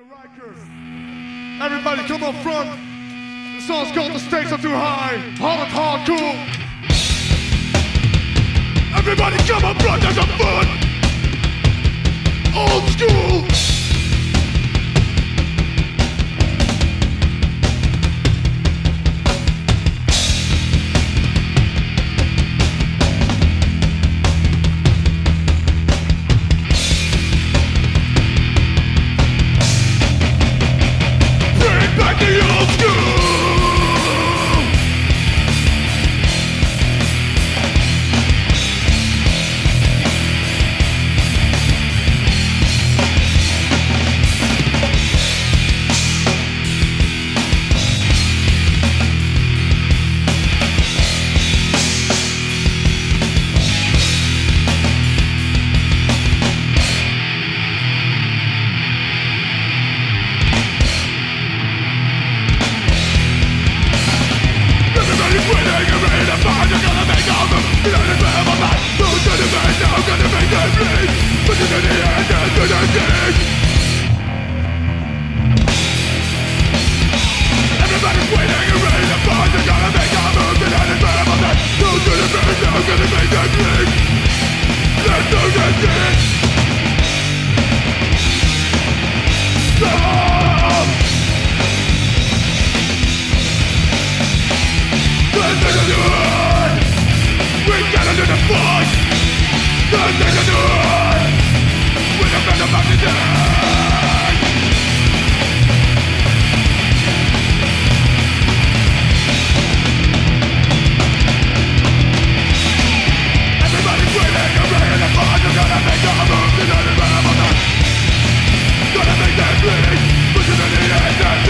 Everybody come up front. The song's called The Stakes Are Too High. Hard, cool. Everybody come up front, there's a fun. Old school. Everybody's waiting and ready to fight. They're gonna make a move and unavailable that. Who's gonna make them bleed? Let's do this shit. Stop! Let's do it. We gotta do the fight. Let's do it. We're the best about to die.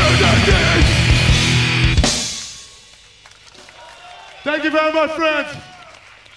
Thank you very much, friends.